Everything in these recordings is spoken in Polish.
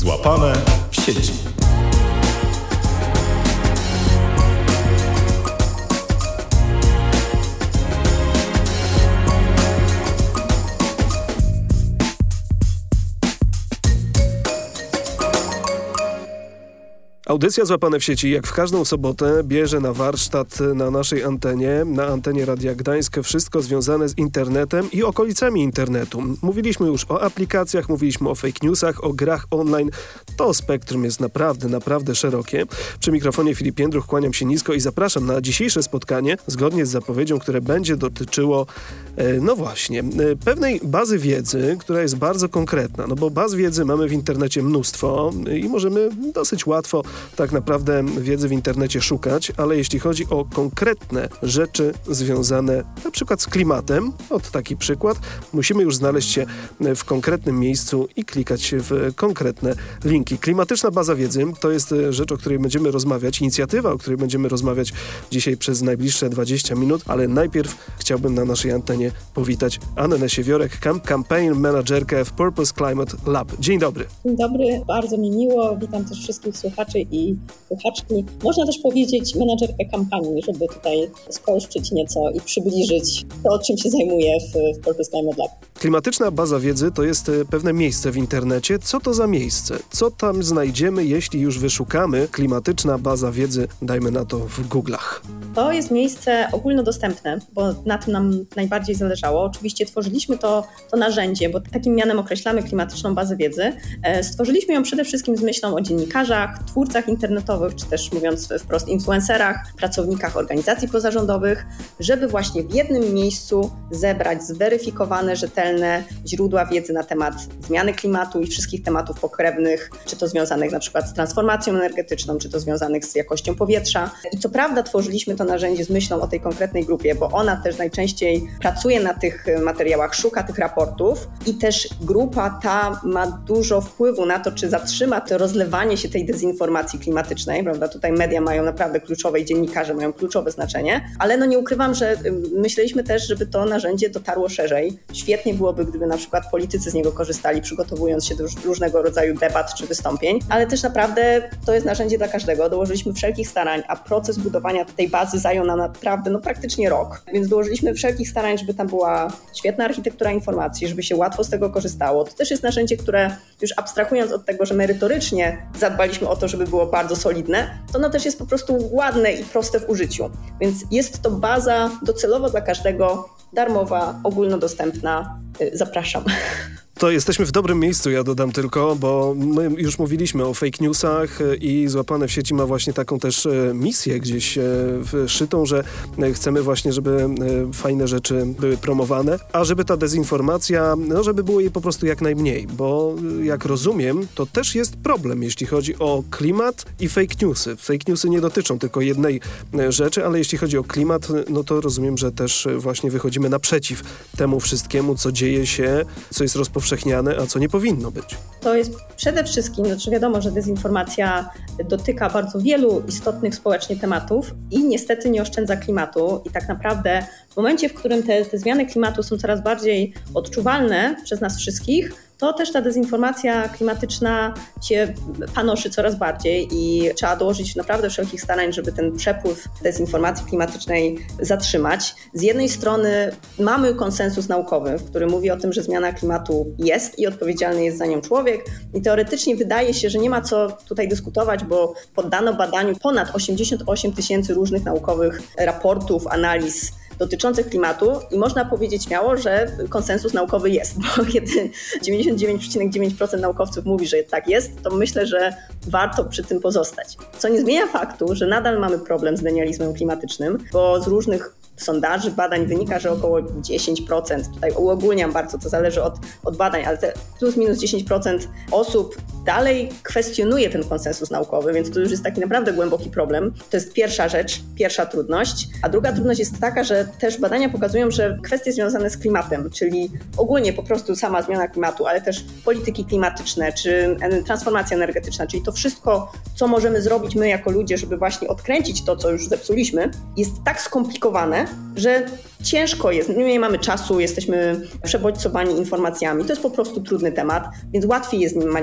Złapane w sieci. Audycja Złapane w sieci, jak w każdą sobotę, bierze na warsztat na naszej antenie, na antenie Radia Gdańsk, wszystko związane z internetem i okolicami internetu. Mówiliśmy już o aplikacjach, mówiliśmy o fake newsach, o grach online. To spektrum jest naprawdę szerokie. Przy mikrofonie Filip Jędruch, kłaniam się nisko i zapraszam na dzisiejsze spotkanie, zgodnie z zapowiedzią, które będzie dotyczyło, pewnej bazy wiedzy, która jest bardzo konkretna. No bo baz wiedzy mamy w internecie mnóstwo i możemy dosyć łatwo tak naprawdę wiedzy w internecie szukać, ale jeśli chodzi o konkretne rzeczy związane na przykład z klimatem, taki przykład, musimy już znaleźć się w konkretnym miejscu i klikać w konkretne linki. Klimatyczna baza wiedzy to jest rzecz, o której będziemy rozmawiać, inicjatywa, o której będziemy rozmawiać dzisiaj przez najbliższe 20 minut, ale najpierw chciałbym na naszej antenie powitać Annę Siewierek, Campaign Managerkę w Purpose Climate Lab. Dzień dobry. Dzień dobry, bardzo mi miło. Witam też wszystkich słuchaczy i słuchaczki. Można też powiedzieć menadżerkę kampanii, żeby tutaj spolszczyć nieco i przybliżyć to, czym się zajmuję w Purpose Climate Lab. Klimatyczna baza wiedzy to jest pewne miejsce w internecie. Co to za miejsce? Co tam znajdziemy, jeśli już wyszukamy klimatyczna baza wiedzy, dajmy na to w Google'ach? To jest miejsce ogólnodostępne, bo na tym nam najbardziej zależało. Oczywiście tworzyliśmy to narzędzie, bo takim mianem określamy klimatyczną bazę wiedzy. Stworzyliśmy ją przede wszystkim z myślą o dziennikarzach, twórcach internetowych, czy też mówiąc wprost influencerach, pracownikach organizacji pozarządowych, żeby właśnie w jednym miejscu zebrać zweryfikowane, rzetelne źródła wiedzy na temat zmiany klimatu i wszystkich tematów pokrewnych, czy to związanych na przykład z transformacją energetyczną, czy to związanych z jakością powietrza. I co prawda tworzyliśmy to narzędzie z myślą o tej konkretnej grupie, bo ona też najczęściej pracuje na tych materiałach, szuka tych raportów i też grupa ta ma dużo wpływu na to, czy zatrzyma to rozlewanie się tej dezinformacji klimatycznej, prawda? Tutaj media mają naprawdę kluczowe i dziennikarze mają kluczowe znaczenie, ale nie ukrywam, że myśleliśmy też, żeby to narzędzie dotarło szerzej. Świetnie byłoby, gdyby na przykład politycy z niego korzystali, przygotowując się do różnego rodzaju debat czy wystąpień, ale też naprawdę to jest narzędzie dla każdego. Dołożyliśmy wszelkich starań, a proces budowania tej bazy zajął nam naprawdę praktycznie rok, więc dołożyliśmy wszelkich starań, żeby tam była świetna architektura informacji, żeby się łatwo z tego korzystało. To też jest narzędzie, które już abstrahując od tego, że merytorycznie zadbaliśmy o to, żeby było bardzo solidne, to ono też jest po prostu ładne i proste w użyciu. Więc jest to baza docelowo dla każdego, darmowa, ogólnodostępna. Zapraszam. To jesteśmy w dobrym miejscu, ja dodam tylko, bo my już mówiliśmy o fake newsach i Złapane w sieci ma właśnie taką też misję gdzieś wszytą, że chcemy właśnie, żeby fajne rzeczy były promowane, a żeby ta dezinformacja, żeby było jej po prostu jak najmniej, bo jak rozumiem, to też jest problem, jeśli chodzi o klimat i fake newsy. Fake newsy nie dotyczą tylko jednej rzeczy, ale jeśli chodzi o klimat, to rozumiem, że też właśnie wychodzimy naprzeciw temu wszystkiemu, co dzieje się, co jest rozpowszechniane, a co nie powinno być. To jest przede wszystkim, wiadomo, że dezinformacja dotyka bardzo wielu istotnych społecznie tematów i niestety nie oszczędza klimatu i tak naprawdę w momencie, w którym te zmiany klimatu są coraz bardziej odczuwalne przez nas wszystkich, to też ta dezinformacja klimatyczna się panoszy coraz bardziej i trzeba dołożyć naprawdę wszelkich starań, żeby ten przepływ dezinformacji klimatycznej zatrzymać. Z jednej strony mamy konsensus naukowy, który mówi o tym, że zmiana klimatu jest i odpowiedzialny jest za nią człowiek i teoretycznie wydaje się, że nie ma co tutaj dyskutować, bo poddano badaniu ponad 88 000 różnych naukowych raportów, analiz dotyczących klimatu i można powiedzieć śmiało, że konsensus naukowy jest, bo kiedy 99,9% naukowców mówi, że tak jest, to myślę, że warto przy tym pozostać. Co nie zmienia faktu, że nadal mamy problem z denializmem klimatycznym, bo z różnych sondaży, badań wynika, że około 10%, tutaj uogólniam bardzo, to zależy od badań, ale te plus minus 10% osób dalej kwestionuje ten konsensus naukowy, więc to już jest taki naprawdę głęboki problem. To jest pierwsza rzecz, pierwsza trudność. A druga trudność jest taka, że też badania pokazują, że kwestie związane z klimatem, czyli ogólnie po prostu sama zmiana klimatu, ale też polityki klimatyczne, czy transformacja energetyczna, czyli to wszystko, co możemy zrobić my jako ludzie, żeby właśnie odkręcić to, co już zepsuliśmy, jest tak skomplikowane, że ciężko jest, nie mamy czasu, jesteśmy przebodźcowani informacjami, to jest po prostu trudny temat, więc łatwiej jest nim manipulować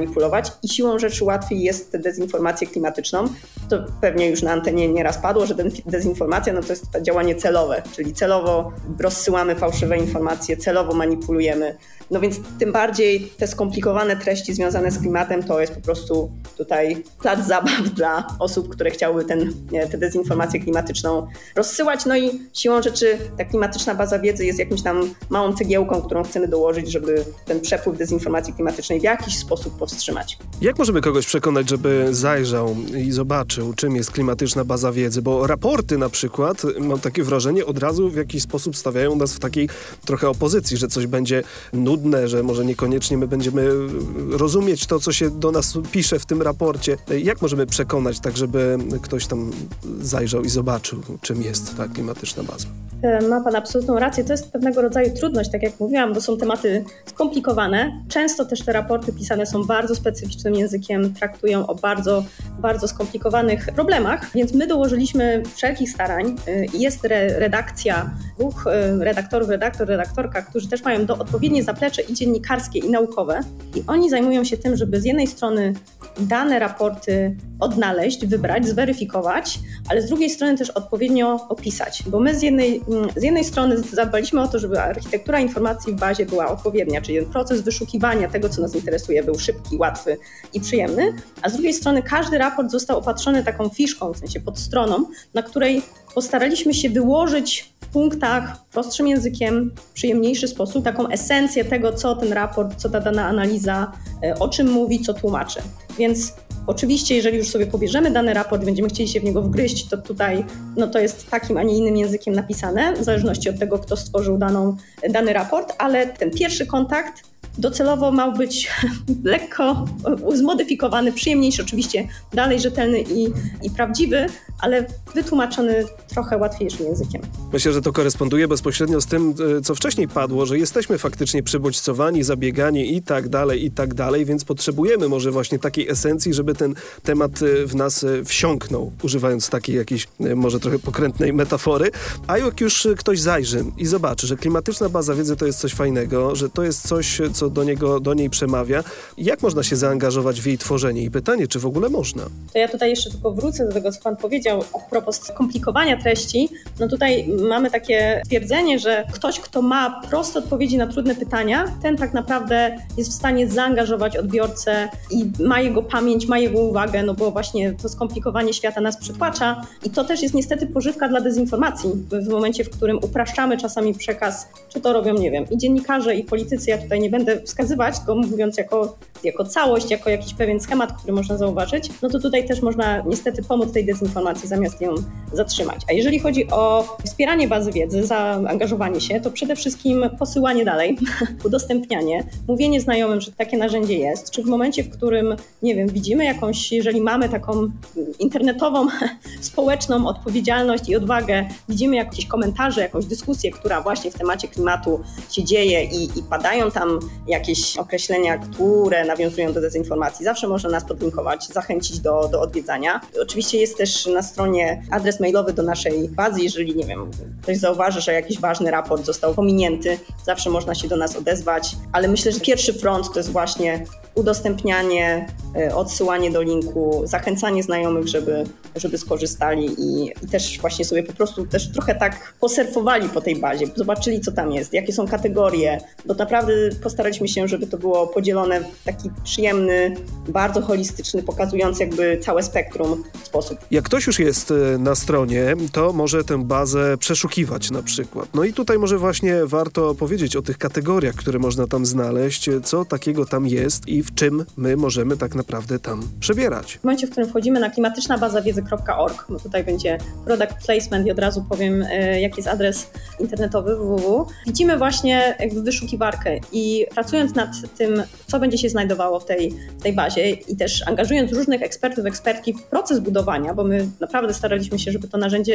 i siłą rzeczy łatwiej jest tę dezinformację klimatyczną. To pewnie już na antenie nieraz padło, że dezinformacja to jest działanie celowe, czyli celowo rozsyłamy fałszywe informacje, celowo manipulujemy. No więc tym bardziej te skomplikowane treści związane z klimatem to jest po prostu tutaj plac zabaw dla osób, które chciałyby tę dezinformację klimatyczną rozsyłać. No i siłą rzeczy ta klimatyczna baza wiedzy jest jakimś tam małą cegiełką, którą chcemy dołożyć, żeby ten przepływ dezinformacji klimatycznej w jakiś sposób powstrzymać. Jak możemy kogoś przekonać, żeby zajrzał i zobaczył, czym jest klimatyczna baza wiedzy? Bo raporty na przykład, mam takie wrażenie, od razu w jakiś sposób stawiają nas w takiej trochę opozycji, że coś będzie nudne, że może niekoniecznie my będziemy rozumieć to, co się do nas pisze w tym raporcie. Jak możemy przekonać tak, żeby ktoś tam zajrzał i zobaczył, czym jest ta klimatyczna baza? Ma Pan absolutną rację. To jest pewnego rodzaju trudność, tak jak mówiłam, bo są tematy skomplikowane. Często też te raporty pisane są bardzo specyficznym językiem, traktują o bardzo, bardzo skomplikowanych problemach, więc my dołożyliśmy wszelkich starań. Jest redakcja, dwóch redaktorów, redaktorka, którzy też mają odpowiednie zaplecze i dziennikarskie, i naukowe. I oni zajmują się tym, żeby z jednej strony dane raporty odnaleźć, wybrać, zweryfikować, ale z drugiej strony też odpowiednio opisać, bo my z jednej strony zadbaliśmy o to, żeby architektura informacji w bazie była odpowiednia, czyli proces wyszukiwania tego, co nas interesuje, był szybki, łatwy i przyjemny, a z drugiej strony każdy raport został opatrzony taką fiszką, w sensie podstroną, na której postaraliśmy się wyłożyć w punktach, prostszym językiem, w przyjemniejszy sposób, taką esencję tego, co ten raport, co ta dana analiza, o czym mówi, co tłumaczy. Więc oczywiście, jeżeli już sobie pobierzemy dany raport i będziemy chcieli się w niego wgryźć, to tutaj to jest takim, a nie innym językiem napisane, w zależności od tego, kto stworzył dany raport, ale ten pierwszy kontakt docelowo ma być lekko zmodyfikowany, przyjemniejszy, oczywiście dalej rzetelny i prawdziwy, ale wytłumaczony trochę łatwiejszym językiem. Myślę, że to koresponduje bezpośrednio z tym, co wcześniej padło, że jesteśmy faktycznie przebodźcowani, zabiegani i tak dalej, więc potrzebujemy może właśnie takiej esencji, żeby ten temat w nas wsiąknął, używając takiej jakiejś może trochę pokrętnej metafory. A jak już ktoś zajrzy i zobaczy, że klimatyczna baza wiedzy to jest coś fajnego, że to jest coś, co do niej przemawia, jak można się zaangażować w jej tworzenie? I pytanie, czy w ogóle można? To ja tutaj jeszcze tylko wrócę do tego, co Pan powiedział a propos skomplikowania treści. Tutaj mamy takie twierdzenie, że ktoś, kto ma proste odpowiedzi na trudne pytania, ten tak naprawdę jest w stanie zaangażować odbiorcę i ma jego pamięć, ma jego uwagę, bo właśnie to skomplikowanie świata nas przytłacza i to też jest niestety pożywka dla dezinformacji. W momencie, w którym upraszczamy czasami przekaz, czy to robią, nie wiem, i dziennikarze, i politycy, ja tutaj nie będę wskazywać, tylko mówiąc jako całość, jako jakiś pewien schemat, który można zauważyć, to tutaj też można niestety pomóc tej dezinformacji, zamiast ją zatrzymać. A jeżeli chodzi o wspieranie bazy wiedzy, zaangażowanie się, to przede wszystkim posyłanie dalej, udostępnianie, mówienie znajomym, że takie narzędzie jest, czy w momencie, w którym, nie wiem, widzimy jeżeli mamy taką internetową, społeczną odpowiedzialność i odwagę, widzimy jakieś komentarze, jakąś dyskusję, która właśnie w temacie klimatu się dzieje i padają tam jakieś określenia, które nawiązują do dezinformacji, zawsze można nas podlinkować, zachęcić do odwiedzania. Oczywiście jest też na stronie adres mailowy do naszej bazy, jeżeli, nie wiem, ktoś zauważy, że jakiś ważny raport został pominięty, zawsze można się do nas odezwać, ale myślę, że pierwszy front to jest właśnie udostępnianie, odsyłanie do linku, zachęcanie znajomych, żeby skorzystali i też właśnie sobie po prostu też trochę tak posurfowali po tej bazie, zobaczyli, co tam jest, jakie są kategorie, bo naprawdę postaraliśmy się, żeby to było podzielone w taki przyjemny, bardzo holistyczny, pokazujący jakby całe spektrum sposób. Jak ktoś już jest na stronie, to może tę bazę przeszukiwać na przykład. I tutaj może właśnie warto powiedzieć o tych kategoriach, które można tam znaleźć, co takiego tam jest i w czym my możemy tak naprawdę tam przebierać. W momencie, w którym wchodzimy na klimatycznabazawiedzy.org, bo tutaj będzie product placement i od razu powiem, jaki jest adres internetowy www, widzimy właśnie jakby wyszukiwarkę i pracując nad tym, co będzie się znajdowało w tej bazie i też angażując różnych ekspertów, ekspertki w proces budowania, bo my naprawdę staraliśmy się, żeby to narzędzie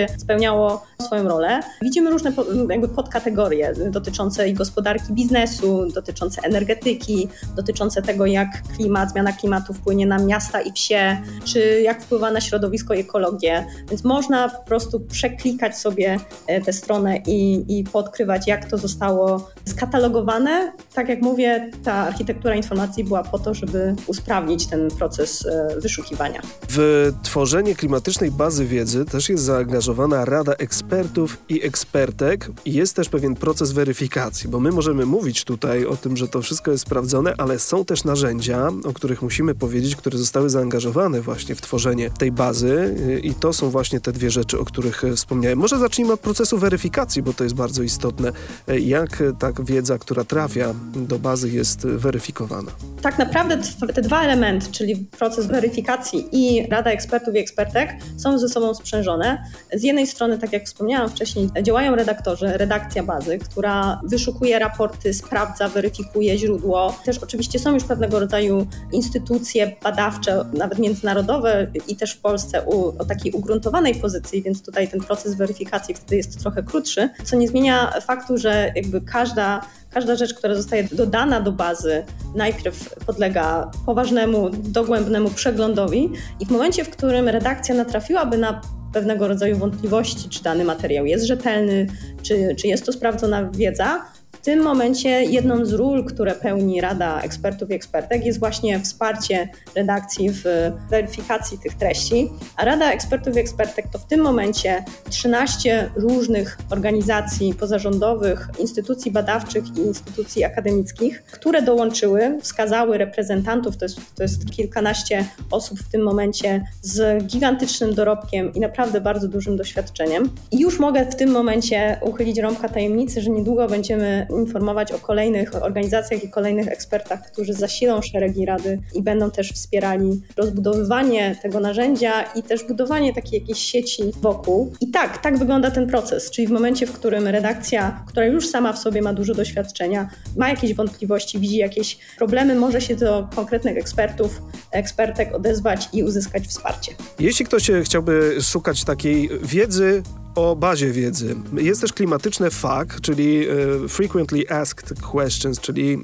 będzie spełniało swoją rolę. Widzimy różne podkategorie dotyczące gospodarki biznesu, dotyczące energetyki, dotyczące tego, jak zmiana klimatu wpłynie na miasta i wsie, czy jak wpływa na środowisko i ekologię. Więc można po prostu przeklikać sobie tę stronę i podkrywać, jak to zostało skatalogowane. Tak jak mówię, ta architektura informacji była po to, żeby usprawnić ten proces wyszukiwania. W tworzenie klimatycznej bazy wiedzy też jest zaangażowana Rada Ekspertów i Ekspertek i jest też pewien proces weryfikacji, bo my możemy mówić tutaj o tym, że to wszystko jest sprawdzone, ale są też narzędzia, o których musimy powiedzieć, które zostały zaangażowane właśnie w tworzenie tej bazy i to są właśnie te dwie rzeczy, o których wspomniałem. Może zacznijmy od procesu weryfikacji, bo to jest bardzo istotne. Jak ta wiedza, która trafia do bazy, jest weryfikowana? Tak naprawdę te dwa elementy, czyli proces weryfikacji i Rada Ekspertów i Ekspertek są ze sobą sprzężone. Z jednej strony, tak jak wspomniałam wcześniej, działają redaktorzy, redakcja bazy, która wyszukuje raporty, sprawdza, weryfikuje źródło. Też oczywiście są już pewnego rodzaju instytucje badawcze, nawet międzynarodowe i też w Polsce o takiej ugruntowanej pozycji, więc tutaj ten proces weryfikacji wtedy jest trochę krótszy, co nie zmienia faktu, że jakby każda rzecz, która zostaje dodana do bazy, najpierw podlega poważnemu, dogłębnemu przeglądowi i w momencie, w którym redakcja natrafiłaby na pewnego rodzaju wątpliwości, czy dany materiał jest rzetelny, czy jest to sprawdzona wiedza, w tym momencie jedną z ról, które pełni Rada Ekspertów i Ekspertek, jest właśnie wsparcie redakcji w weryfikacji tych treści. A Rada Ekspertów i Ekspertek to w tym momencie 13 różnych organizacji pozarządowych, instytucji badawczych i instytucji akademickich, które dołączyły, wskazały reprezentantów, to jest kilkanaście osób w tym momencie z gigantycznym dorobkiem i naprawdę bardzo dużym doświadczeniem. I już mogę w tym momencie uchylić rąbka tajemnicy, że niedługo będziemy informować o kolejnych organizacjach i kolejnych ekspertach, którzy zasilą szeregi Rady i będą też wspierali rozbudowywanie tego narzędzia i też budowanie takiej jakiejś sieci wokół. I tak wygląda ten proces, czyli w momencie, w którym redakcja, która już sama w sobie ma dużo doświadczenia, ma jakieś wątpliwości, widzi jakieś problemy, może się do konkretnych ekspertów, ekspertek odezwać i uzyskać wsparcie. Jeśli ktoś chciałby szukać takiej wiedzy o bazie wiedzy. Jest też klimatyczne FAQ, czyli Frequently Asked Questions, czyli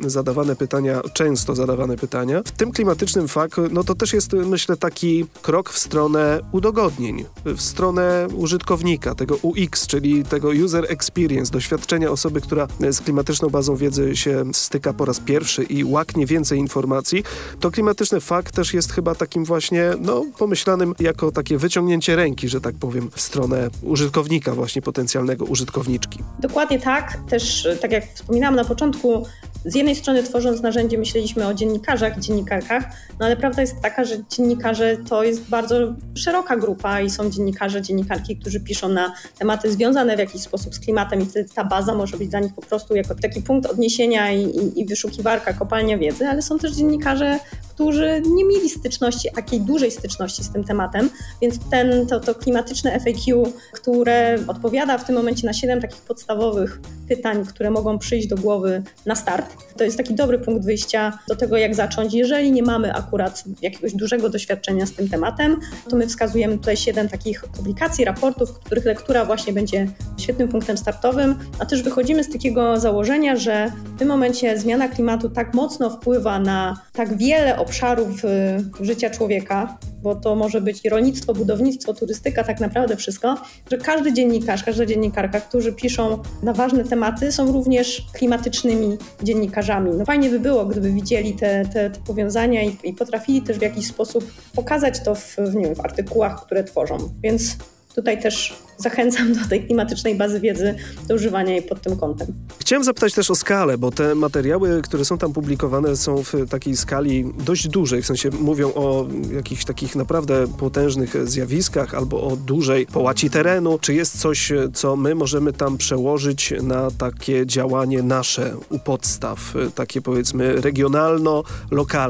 często zadawane pytania. W tym klimatycznym FAQ, no to też jest, myślę, taki krok w stronę udogodnień, w stronę użytkownika, tego UX, czyli tego user experience, doświadczenia osoby, która z klimatyczną bazą wiedzy się styka po raz pierwszy i łaknie więcej informacji. To klimatyczne FAQ też jest chyba takim właśnie, pomyślanym jako takie wyciągnięcie ręki, że tak powiem, w stronę użytkownika, właśnie potencjalnego użytkowniczki. Dokładnie tak. Też, tak jak wspominałam na początku, z jednej strony tworząc narzędzie myśleliśmy o dziennikarzach i dziennikarkach, ale prawda jest taka, że dziennikarze to jest bardzo szeroka grupa i są dziennikarze, dziennikarki, którzy piszą na tematy związane w jakiś sposób z klimatem i wtedy ta baza może być dla nich po prostu jako taki punkt odniesienia i wyszukiwarka, kopalnia wiedzy, ale są też dziennikarze, którzy nie mieli styczności, takiej dużej styczności z tym tematem, więc to klimatyczne FAQ, które odpowiada w tym momencie na 7 takich podstawowych pytań, które mogą przyjść do głowy na start. To jest taki dobry punkt wyjścia do tego, jak zacząć. Jeżeli nie mamy akurat jakiegoś dużego doświadczenia z tym tematem, to my wskazujemy tutaj 7 takich publikacji, raportów, których lektura właśnie będzie świetnym punktem startowym, a też wychodzimy z takiego założenia, że w tym momencie zmiana klimatu tak mocno wpływa na tak wiele obszarów życia człowieka, bo to może być i rolnictwo, budownictwo, turystyka, tak naprawdę wszystko, że każdy dziennikarz, każda dziennikarka, którzy piszą na ważne tematy, są również klimatycznymi dziennikarzami. Fajnie by było, gdyby widzieli te powiązania i potrafili też w jakiś sposób pokazać to w artykułach, które tworzą. Więc tutaj też zachęcam do tej klimatycznej bazy wiedzy, do używania jej pod tym kątem. Chciałem zapytać też o skalę, bo te materiały, które są tam publikowane, są w takiej skali dość dużej, w sensie mówią o jakichś takich naprawdę potężnych zjawiskach albo o dużej połaci terenu. Czy jest coś, co my możemy tam przełożyć na takie działanie nasze u podstaw, takie powiedzmy regionalno-lokalne?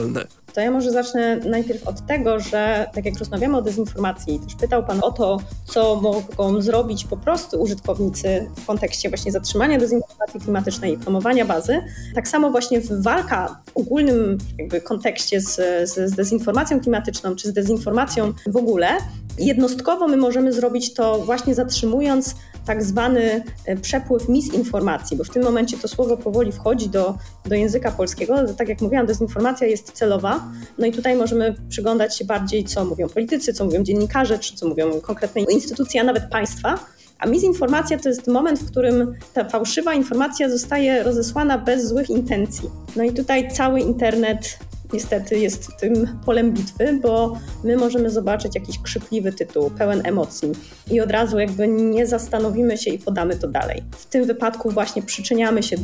To ja może zacznę najpierw od tego, że tak jak rozmawiamy o dezinformacji, też pytał Pan o to, co mogą zrobić po prostu użytkownicy w kontekście właśnie zatrzymania dezinformacji klimatycznej i promowania bazy. Tak samo właśnie walka w ogólnym jakby kontekście z dezinformacją klimatyczną czy z dezinformacją w ogóle, jednostkowo my możemy zrobić to właśnie zatrzymując tak zwany przepływ misinformacji, bo w tym momencie to słowo powoli wchodzi do języka polskiego. Tak jak mówiłam, dezinformacja jest celowa. No i tutaj możemy przyglądać się bardziej, co mówią politycy, co mówią dziennikarze, czy co mówią konkretne instytucje, a nawet państwa. A misinformacja to jest moment, w którym ta fałszywa informacja zostaje rozesłana bez złych intencji. No i tutaj cały internet niestety jest tym polem bitwy, bo my możemy zobaczyć jakiś krzykliwy tytuł, pełen emocji i od razu jakby nie zastanowimy się i podamy to dalej. W tym wypadku właśnie przyczyniamy się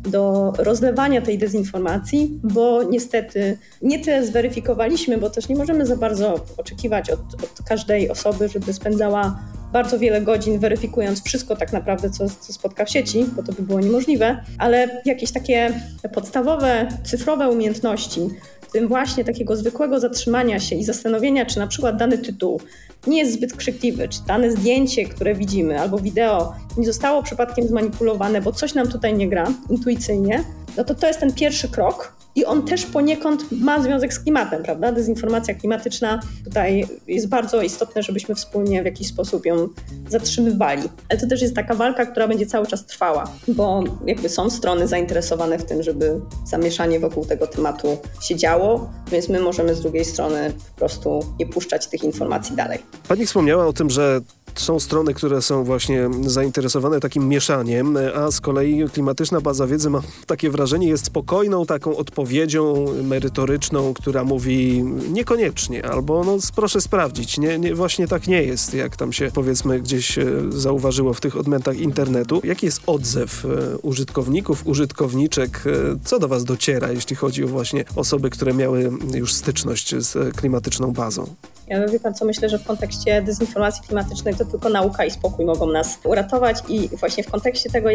do rozlewania tej dezinformacji, bo niestety nie tyle zweryfikowaliśmy, bo też nie możemy za bardzo oczekiwać od każdej osoby, żeby spędzała bardzo wiele godzin weryfikując wszystko tak naprawdę, co spotka w sieci, bo to by było niemożliwe, ale jakieś takie podstawowe, cyfrowe umiejętności, w tym właśnie takiego zwykłego zatrzymania się i zastanowienia, czy na przykład dany tytuł nie jest zbyt krzykliwy, czy dane zdjęcie, które widzimy, albo wideo nie zostało przypadkiem zmanipulowane, bo coś nam tutaj nie gra intuicyjnie, no to jest ten pierwszy krok. I on też poniekąd ma związek z klimatem, prawda? Dezinformacja klimatyczna tutaj jest bardzo istotne, żebyśmy wspólnie w jakiś sposób ją zatrzymywali. Ale to też jest taka walka, która będzie cały czas trwała, bo jakby są strony zainteresowane w tym, żeby zamieszanie wokół tego tematu się działo, więc my możemy z drugiej strony po prostu nie puszczać tych informacji dalej. Pani wspomniała o tym, że są strony, które są właśnie zainteresowane takim mieszaniem, a z kolei klimatyczna baza wiedzy, mam takie wrażenie, jest spokojną taką odpowiedzią merytoryczną, która mówi niekoniecznie, albo no proszę sprawdzić, właśnie tak nie jest, jak tam się powiedzmy gdzieś zauważyło w tych odmętach internetu. Jaki jest odzew użytkowników, użytkowniczek? Co do was dociera, jeśli chodzi o właśnie osoby, które miały już styczność z klimatyczną bazą? Ja wie pan co, myślę, że w kontekście dezinformacji klimatycznej to tylko nauka i spokój mogą nas uratować i właśnie w kontekście tego,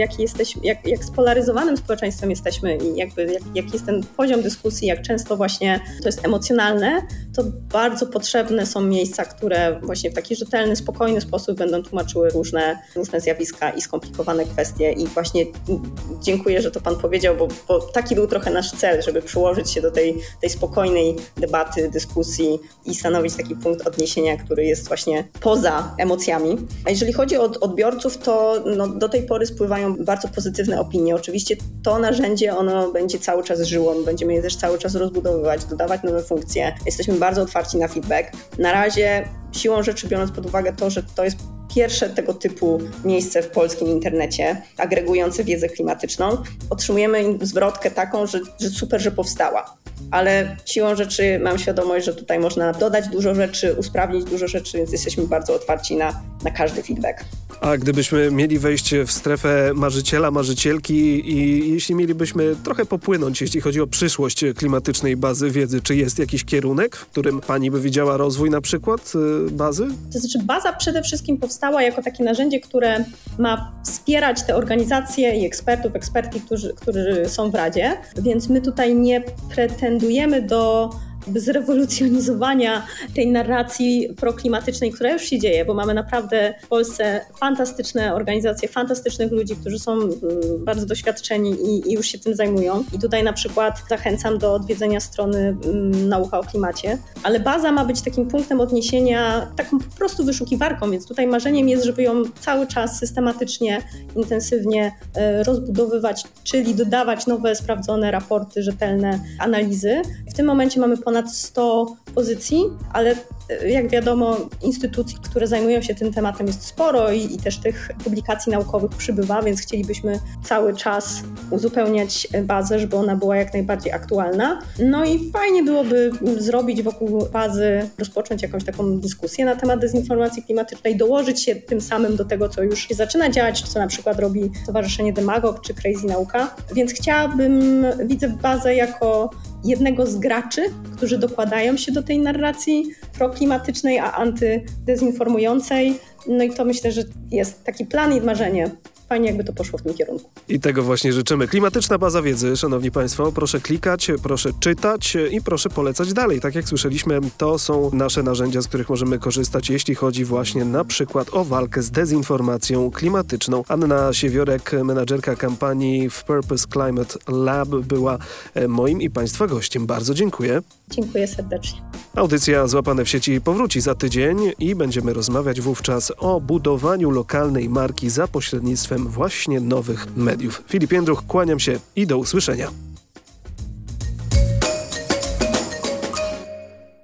jak spolaryzowanym społeczeństwem jesteśmy i jaki jest ten poziom dyskusji, jak często właśnie to jest emocjonalne, to bardzo potrzebne są miejsca, które właśnie w taki rzetelny, spokojny sposób będą tłumaczyły różne zjawiska i skomplikowane kwestie i właśnie dziękuję, że to pan powiedział, bo taki był trochę nasz cel, żeby przyłożyć się do tej spokojnej debaty, dyskusji i stanowić taki punkt odniesienia, który jest właśnie poza emocjami. A jeżeli chodzi o odbiorców, to do tej pory spływają bardzo pozytywne opinie. Oczywiście to narzędzie, ono będzie cały czas żyło, będziemy je też cały czas rozbudowywać, dodawać nowe funkcje. Jesteśmy bardzo otwarci na feedback. Na razie siłą rzeczy, biorąc pod uwagę to, że to jest pierwsze tego typu miejsce w polskim internecie agregujące wiedzę klimatyczną, otrzymujemy zwrotkę taką, że super, że powstała. Ale siłą rzeczy mam świadomość, że tutaj można dodać dużo rzeczy, usprawnić dużo rzeczy, więc jesteśmy bardzo otwarci na każdy feedback. A gdybyśmy mieli wejść w strefę marzyciela, marzycielki i jeśli mielibyśmy trochę popłynąć, jeśli chodzi o przyszłość klimatycznej bazy wiedzy, czy jest jakiś kierunek, w którym pani by widziała rozwój na przykład bazy? To znaczy baza przede wszystkim powstała jako takie narzędzie, które ma wspierać te organizacje i ekspertów, ekspertki, którzy są w Radzie, więc my tutaj nie pretendujemy do zrewolucjonizowania tej narracji proklimatycznej, która już się dzieje, bo mamy naprawdę w Polsce fantastyczne organizacje, fantastycznych ludzi, którzy są bardzo doświadczeni i już się tym zajmują. I tutaj na przykład zachęcam do odwiedzenia strony Nauka o klimacie, ale baza ma być takim punktem odniesienia, taką po prostu wyszukiwarką, więc tutaj marzeniem jest, żeby ją cały czas systematycznie, intensywnie rozbudowywać, czyli dodawać nowe, sprawdzone raporty, rzetelne analizy. W tym momencie mamy ponad 100 pozycji, ale jak wiadomo, instytucji, które zajmują się tym tematem jest sporo i też tych publikacji naukowych przybywa, więc chcielibyśmy cały czas uzupełniać bazę, żeby ona była jak najbardziej aktualna. No i fajnie byłoby zrobić wokół bazy, rozpocząć jakąś taką dyskusję na temat dezinformacji klimatycznej, dołożyć się tym samym do tego, co już zaczyna działać, co na przykład robi Stowarzyszenie Demagog czy Crazy Nauka. Więc widzę bazę jako jednego z graczy, którzy dokładają się do tej narracji proklimatycznej, a antydezinformującej. No i to myślę, że jest taki plan i marzenie fajnie jakby to poszło w tym kierunku. I tego właśnie życzymy. Klimatyczna baza wiedzy, szanowni państwo, proszę klikać, proszę czytać i proszę polecać dalej. Tak jak słyszeliśmy, to są nasze narzędzia, z których możemy korzystać, jeśli chodzi właśnie na przykład o walkę z dezinformacją klimatyczną. Anna Siewiorek, menadżerka kampanii w Purpose Climate Lab, była moim i państwa gościem. Bardzo dziękuję. Dziękuję serdecznie. Audycja Złapane w sieci powróci za tydzień i będziemy rozmawiać wówczas o budowaniu lokalnej marki za pośrednictwem właśnie nowych mediów. Filip Jędruch, kłaniam się i do usłyszenia.